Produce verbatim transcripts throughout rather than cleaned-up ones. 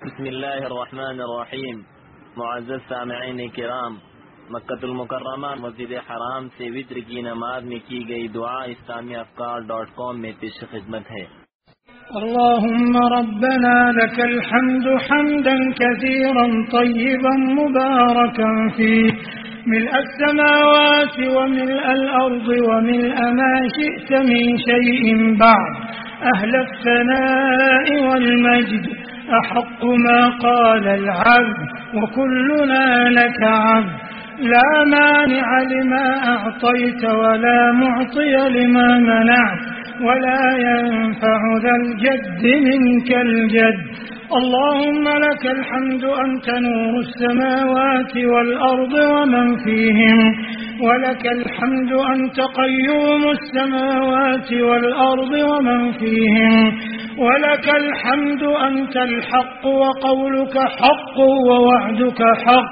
بسم الله الرحمن الرحیم. معزز سامعین کرام، مکۃ المکرمہ مسجد حرام سے وتر کی نماز میں کی گئی دعا اسلامی افکار ڈاٹ کام میں پیش خدمت ہے۔ اللهم ربنا لك الحمد حمدا كثيرا طيبا مباركا فيه، ملء السماوات وملء الأرض وملء ما شئت من شيء بعد، أهل الثناء والمجد، أحق ما قال العبد وكلنا لك عبد، لا مانع لما أعطيت ولا معطي لما منعت ولا ينفع ذا الجد منك الجد. اللهم لك الحمد أنت نور السماوات والأرض ومن فيهم، ولك الحمد أنت قيوم السماوات والأرض ومن فيهم، ولك الحمد أنت الحق وقولك حق ووعدك حق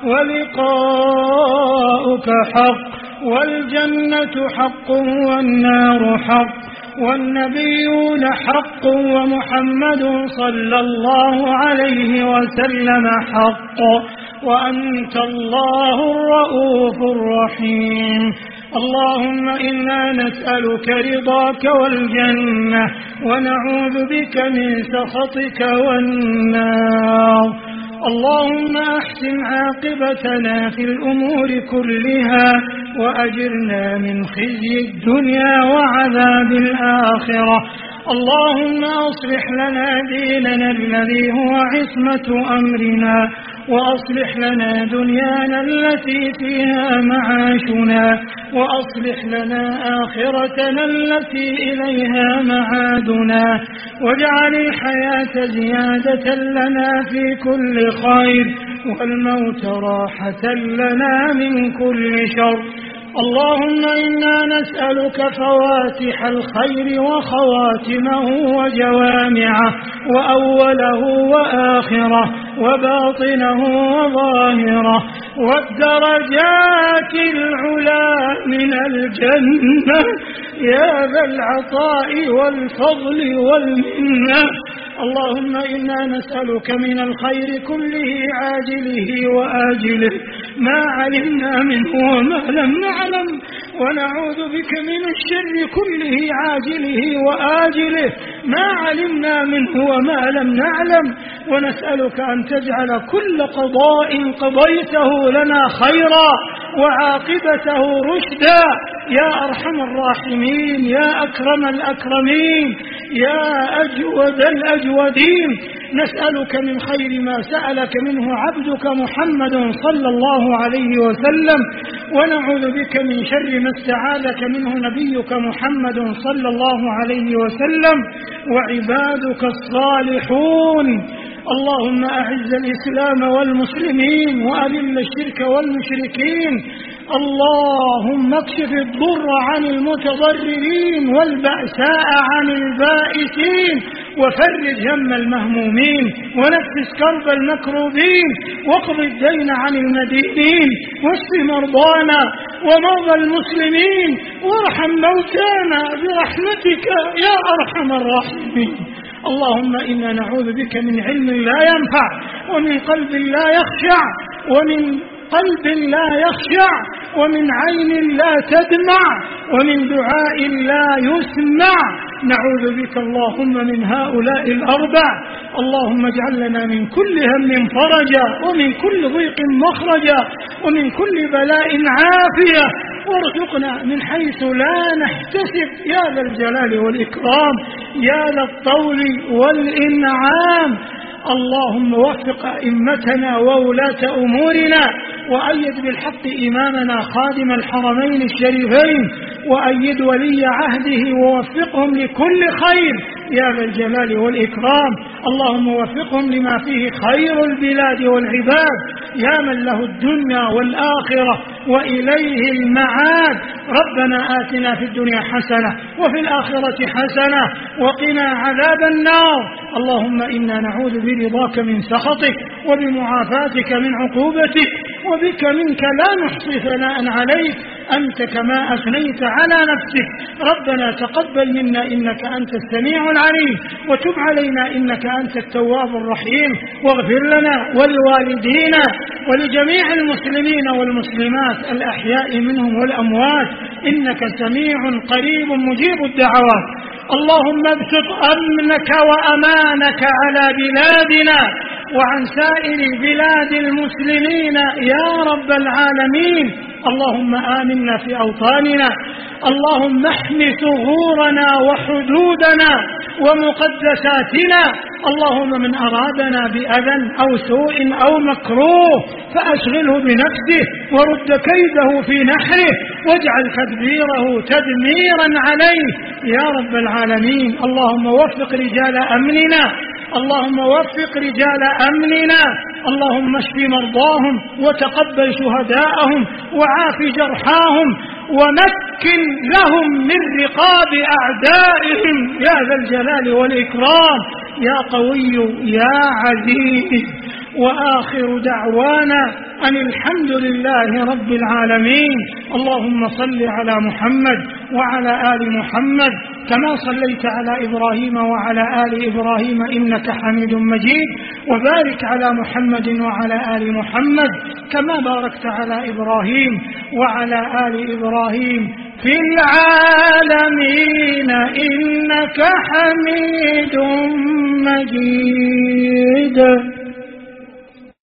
ولقاؤك حق، والجنة حق والنار حق، والنبيون حق ومحمد صلى الله عليه وسلم حق، وأنت الله الرؤوف الرحيم. اللهم إنا نسألك رضاك والجنة ونعوذ بك من سخطك والنار. اللهم أحسن عاقبتنا في الأمور كلها وأجرنا من خزي الدنيا وعذاب الآخرة. اللهم أصلح لنا ديننا الذي هو عصمة أمرنا، وأصلح لنا دنيانا التي فيها معاشنا، وأصلح لنا آخرتنا التي إليها معادنا، واجعل الحياة زيادة لنا في كل خير والموت راحة لنا من كل شر. اللهم إنا نسألك فواتح الخير وخواتمه وجوامعه وأوله وآخره وباطنه وظاهره، والدرجات العلا من الجنة يا ذا العطاء والفضل والمنة. اللهم إنا نسألك من الخير كله عاجله وآجله ما علمنا منه وما لم نعلم، ونعوذ بك من الشر كله عاجله وآجله ما علمنا منه وما لم نعلم، ونسألك أن تجعل كل قضاء قضيته لنا خيرا وعاقبته رشدا يا أرحم الراحمين، يا أكرم الأكرمين، يا أجود الأجودين. نسألك من خير ما سألك منه عبدك محمد صلى الله عليه وسلم، ونعوذ بك من شر ما استعاذك منه نبيك محمد صلى الله عليه وسلم وعبادك الصالحون. اللهم أعز الإسلام والمسلمين وأذل الشرك والمشركين. اللهم اكشف الضر عن المتضررين والبأساء عن البائسين، وفرج هم المهمومين، ونفس كرب المكروبين، واقض الدين عن المدينين، واشف مرضانا ومرضى المسلمين، وارحم موتانا برحمتك يا أرحم الراحمين. اللهم إنا نعوذ بك من علم لا ينفع، ومن قلب لا يخشع، ومن قلب لا يخشع، ومن عين لا تدمع، ومن دعاء لا يسمع. نعوذ بك اللهم من هؤلاء الأربع. اللهم اجعل لنا من كل هم فرجا، ومن كل ضيق مخرجا، ومن كل بلاء عافية، وارزقنا من حيث لا نحتسب يا ذا الجلال والإكرام، يا ذا الطول والإنعام. اللهم وفق أئمتنا وولاة أمورنا، وأيد بالحق إمامنا خادم الحرمين الشريفين، وأيد ولي عهده ووفقهم لكل خير يا ذا الجلال والإكرام. اللهم وفقهم لما فيه خير البلاد والعباد يا من له الدنيا والآخرة وإليه المعاد. ربنا آتنا في الدنيا حسنة وفي الآخرة حسنة وقنا عذاب النار. اللهم إنا نعوذ برضاك من سخطك وبمعافاتك من عقوبتك، وبك منك لا نحصي ثناء عليك أنت كما أثنيت على نفسك. ربنا تقبل منا إنك أنت السميع العليم، وتب علينا إنك أنت التواب الرحيم، واغفر لنا ولوالدينا ولجميع المسلمين والمسلمات الأحياء منهم والأموات، إنك سميع قريب مجيب الدعوات. اللهم ابسط أمنك وأمانك على بلادنا وعن سائر بلاد المسلمين يا رب العالمين. اللهم آمنا في أوطاننا، اللهم احم ثغورنا وحدودنا ومقدساتنا. اللهم من أرادنا بأذى أو سوء أو مكروه فأشغله بنفسه ورد كيده في نحره واجعل تدبيره تدميرا عليه يا رب العالمين. اللهم وفق رجال أمننا، اللهم وفق رجال أمننا، اللهم اشف مرضاهم وتقبل شهداءهم وعاف جرحاهم ومكن لهم من رقاب أعدائهم يا ذا الجلال والإكرام يا قوي يا عزيز. وآخر دعوانا أن الحمد لله رب العالمين. اللهم صل على محمد وعلى آل محمد كما صليت على إبراهيم وعلى آل إبراهيم إنك حميد مجيد، وبارك على محمد وعلى آل محمد كما باركت على إبراهيم وعلى آل إبراهيم في العالمين إنك حميد مجيد.